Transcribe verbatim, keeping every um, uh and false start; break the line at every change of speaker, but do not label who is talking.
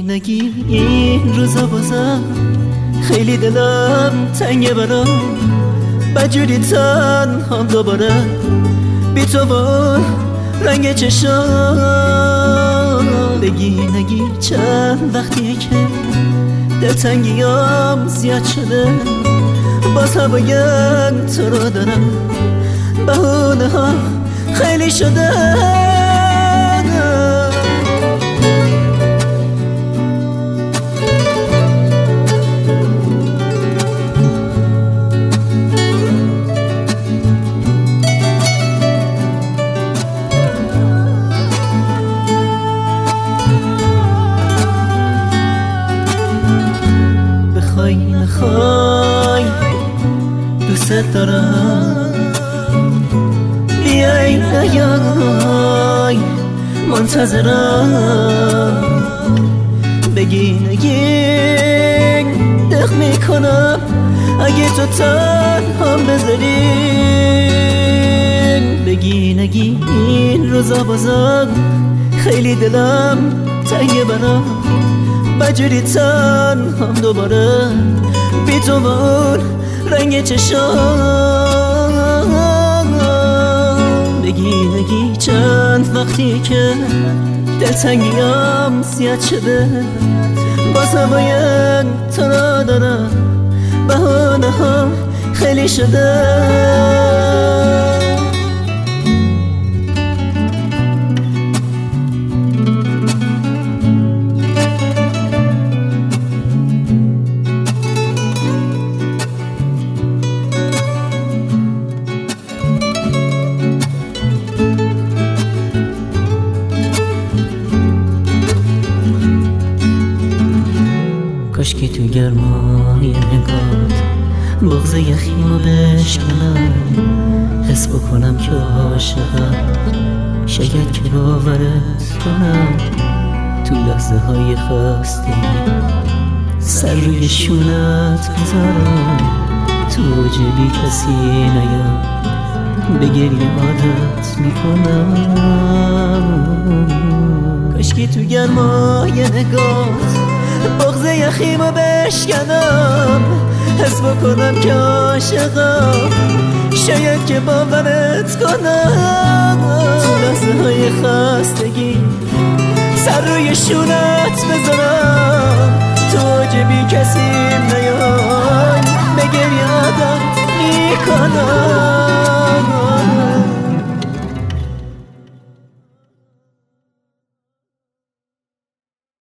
نگی این روزا بازم خیلی دلم تنگه برام بجوری تنهام دوباره بی تو با رنگ چشام. بگی نگی چند وقتیه که دلتنگیام زیاد شده باز هم باید تو رو دارم بهونه ها خیلی شده. بخوای نخوای دوست دارم بیای نیای منتظرم. بگی نگی دق میکنم اگه تو تنها بذاری. بگی نگی این روزا بازم خیلی دلم تنگه برام بجوری تنهام دوباره بی تو اون رنگ چشام. بگی نگی چند وقتی که دلتنگیام زیاد شده باز هم باید تو را دارم بهانه ها خیلی شده. کاشکی تو گرمای نگات بغض یخیمو بشکنم حس بکنم که عاشقم شاید که باورت کنم تو لحظه های خستگی سر روی شونت بذارم تو جبی کسی نیام به گریه عادت میکنم. کاشکی تو گرمای نگات بغض یخیمو بشکنم حس بکنم که عاشقم شاید که باورت کنم تو لحظه های خستگی سر روی شونت بذارم تو جبی کسی نیام